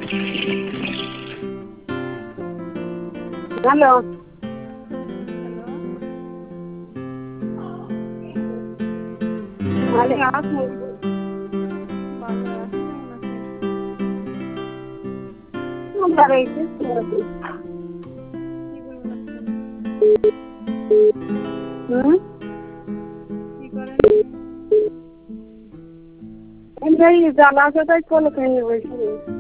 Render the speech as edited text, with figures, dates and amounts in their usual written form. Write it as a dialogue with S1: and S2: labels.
S1: Hello. ভালো আছেন? ভালো আছি। হুম? এই জালা আছে তাই কল খেয়ে বলছি।